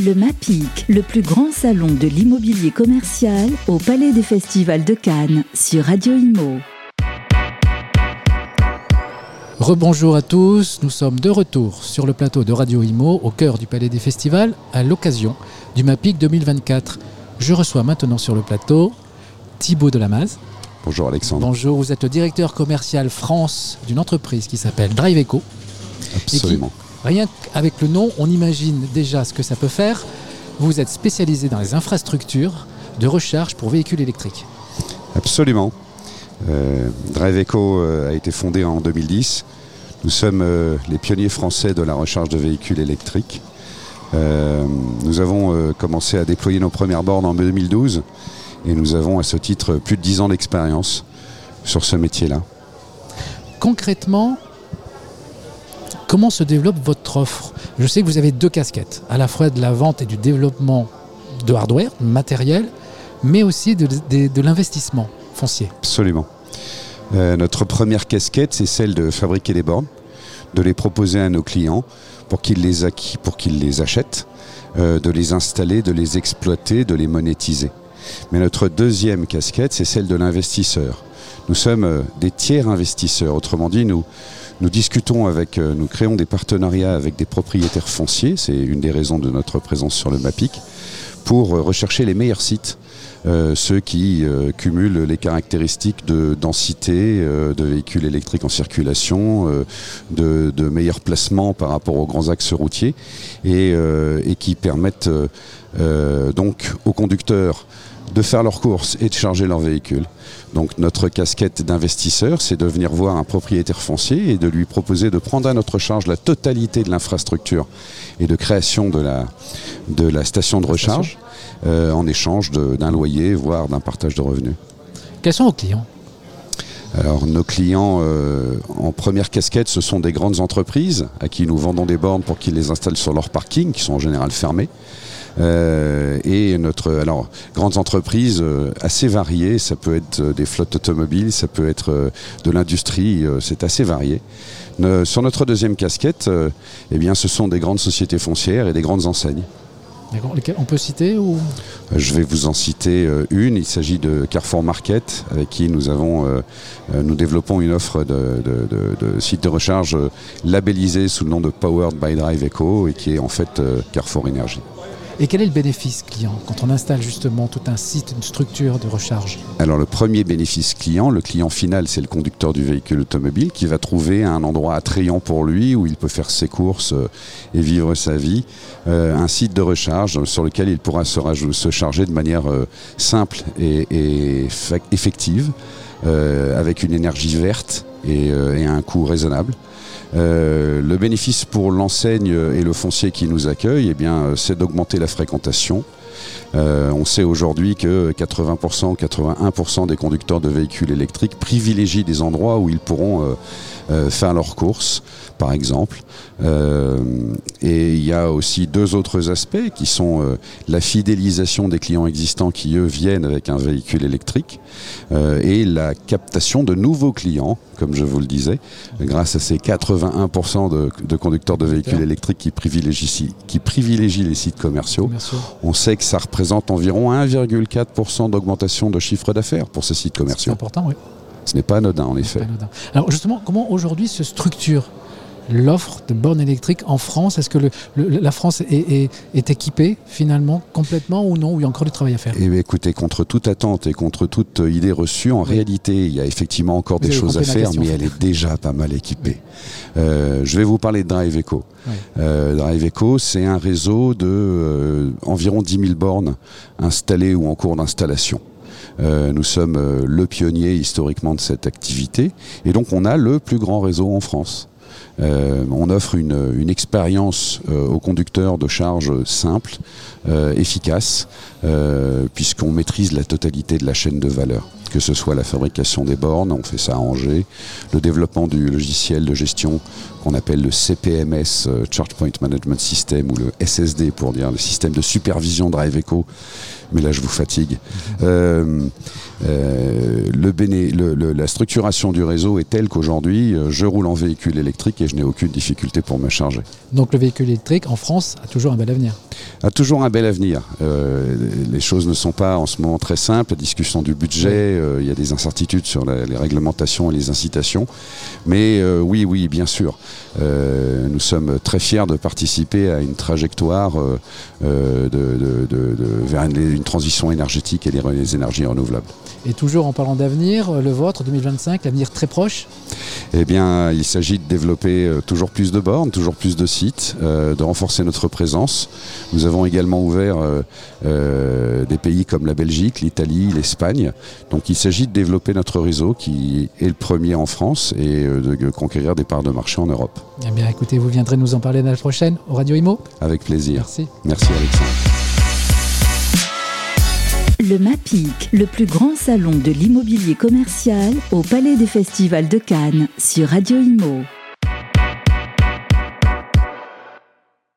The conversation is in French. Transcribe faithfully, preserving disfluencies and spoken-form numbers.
Le MAPIC, le plus grand salon de l'immobilier commercial au Palais des Festivals de Cannes sur Radio Imo. Rebonjour à tous, nous sommes de retour sur le plateau de Radio Imo au cœur du Palais des Festivals à l'occasion du MAPIC deux mille vingt-quatre. Je reçois maintenant sur le plateau Thibaut Delamaz. Bonjour Alexandre. Bonjour, vous êtes le directeur commercial France d'une entreprise qui s'appelle Driveco. Absolument. Qui, rien qu'avec le nom, on imagine déjà ce que ça peut faire. Vous êtes spécialisé dans les infrastructures de recharge pour véhicules électriques. Absolument. Euh, Driveco euh, a été fondé en deux mille dix. Nous sommes euh, les pionniers français de la recharge de véhicules électriques. Euh, nous avons euh, commencé à déployer nos premières bornes en deux mille douze et nous avons à ce titre plus de dix ans d'expérience sur ce métier-là. Concrètement, comment se développe votre offre ? Je sais que vous avez deux casquettes, à la fois de la vente et du développement de hardware, matériel, mais aussi de, de, de l'investissement foncier. Absolument. Euh, notre première casquette, c'est celle de fabriquer les bornes, de les proposer à nos clients pour qu'ils les, acquis, pour qu'ils les achètent, euh, de les installer, de les exploiter, de les monétiser. Mais notre deuxième casquette, c'est celle de l'investisseur. Nous sommes euh, des tiers investisseurs. Autrement dit, nous, nous discutons avec, euh, nous créons des partenariats avec des propriétaires fonciers, c'est une des raisons de notre présence sur le MAPIC, pour euh, rechercher les meilleurs sites. Euh, ceux qui euh, cumulent les caractéristiques de densité euh, de véhicules électriques en circulation, euh, de, de meilleurs placements par rapport aux grands axes routiers et, euh, et qui permettent euh, euh, donc aux conducteurs de faire leurs courses et de charger leurs véhicules. Donc notre casquette d'investisseur, c'est de venir voir un propriétaire foncier et de lui proposer de prendre à notre charge la totalité de l'infrastructure et de création de la, de la station de recharge euh, en échange de, d'un loyer, voire d'un partage de revenus. Quels sont vos clients ? Alors nos clients euh, en première casquette, ce sont des grandes entreprises à qui nous vendons des bornes pour qu'ils les installent sur leurs parkings qui sont en général fermés. Euh, et notre alors grandes entreprises euh, assez variées, ça peut être euh, des flottes automobiles, ça peut être euh, de l'industrie, euh, c'est assez varié. Ne, sur notre deuxième casquette, euh, eh bien, ce sont des grandes sociétés foncières et des grandes enseignes. D'accord. Lesquelles on peut citer ou... Je vais vous en citer euh, une. Il s'agit de Carrefour Market, avec qui nous avons, euh, euh, nous développons une offre de, de, de, de sites de recharge euh, labellisés sous le nom de Powered by Driveco et qui est en fait euh, Carrefour Énergie. Et quel est le bénéfice client quand on installe justement tout un site, une structure de recharge ? Alors le premier bénéfice client, le client final, c'est le conducteur du véhicule automobile qui va trouver un endroit attrayant pour lui où il peut faire ses courses euh, et vivre sa vie, euh, un site de recharge sur lequel il pourra se, raj- se charger de manière euh, simple et, et fa- effective, euh, avec une énergie verte et, euh, et à un coût raisonnable. Euh, le bénéfice pour l'enseigne et le foncier qui nous accueille, eh bien, c'est d'augmenter la fréquentation. Euh, on sait aujourd'hui que quatre-vingts pour cent, quatre-vingt-un pour cent des conducteurs de véhicules électriques privilégient des endroits où ils pourront euh, euh, faire leurs courses, par exemple. Euh, et il y a aussi deux autres aspects qui sont euh, la fidélisation des clients existants qui, eux, viennent avec un véhicule électrique euh, et la captation de nouveaux clients, comme je vous le disais, grâce à ces quatre-vingt-un pour cent de, de conducteurs de véhicules électriques qui privilégient, qui privilégient les sites commerciaux. commerciaux. On sait que ça représente environ un virgule quatre pour cent d'augmentation de chiffre d'affaires pour ces sites commerciaux. C'est important, oui. Ce n'est pas anodin, en effet. Anodin. Alors justement, comment aujourd'hui se structure l'offre de bornes électriques en France ? Est-ce que le, le, la France est, est, est équipée finalement complètement ou non ? Ou il y a encore du travail à faire ? Eh bien, écoutez, contre toute attente et contre toute idée reçue, en oui. réalité, il y a effectivement encore vous des choses à faire, mais elle est déjà pas mal équipée. Oui. Euh, je vais vous parler de Driveco. Oui. Euh, Driveco, c'est un réseau de euh, environ dix mille bornes installées ou en cours d'installation. Euh, nous sommes euh, le pionnier historiquement de cette activité et donc on a le plus grand réseau en France. Euh, on offre une, une expérience euh, aux conducteurs de charge simple, euh, efficace, euh, puisqu'on maîtrise la totalité de la chaîne de valeur. que ce soit la fabrication des bornes, on fait ça à Angers, le développement du logiciel de gestion qu'on appelle le C P M S, euh, Charge Point Management System, ou le S S D pour dire le système de supervision Drive Echo, mais là je vous fatigue. Euh, euh, le béné, le, le, la structuration du réseau est telle qu'aujourd'hui euh, je roule en véhicule électrique et je n'ai aucune difficulté pour me charger. Donc le véhicule électrique en France a toujours un bel avenir. A toujours un bel avenir. Euh, les choses ne sont pas en ce moment très simples. La discussion du budget, euh, il y a des incertitudes sur la, les réglementations et les incitations. Mais euh, oui, oui, bien sûr. Euh, nous sommes très fiers de participer à une trajectoire euh, euh, de, de, de, de, vers une, une transition énergétique et les, les énergies renouvelables. Et toujours en parlant d'avenir, le vôtre, deux mille vingt-cinq, l'avenir très proche ? Eh bien, il s'agit de développer euh, toujours plus de bornes, toujours plus de sites, euh, de renforcer notre présence. Nous avons également ouvert euh, euh, des pays comme la Belgique, l'Italie, l'Espagne. Donc il s'agit de développer notre réseau qui est le premier en France et euh, de conquérir des parts de marché en Europe. Eh bien, écoutez, vous viendrez nous en parler l'année prochaine au Radio Imo ? Avec plaisir. Merci. Merci Alexandre. Le MAPIC, le plus grand salon de l'immobilier commercial au Palais des Festivals de Cannes sur Radio Imo.